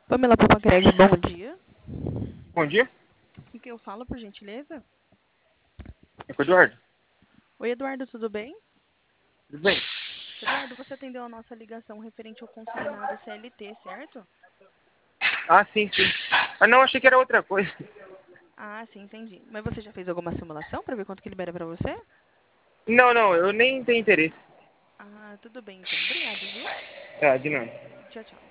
Pamela Papacreve, bom dia. Bom dia, Com quem eu falo, por gentileza? é com o Eduardo. Oi, Eduardo, tudo bem? Tudo bem? Eduardo, você atendeu a nossa ligação referente ao consignado CLT, certo? Ah, sim, sim. Ah, não, achei que era outra coisa. Ah, sim, entendi. Mas você já fez alguma simulação para ver quanto que libera para você? Não, não, eu nem tenho interesse. Ah, tudo bem então. Obrigado, viu? Tá, de nada. Tchau, tchau.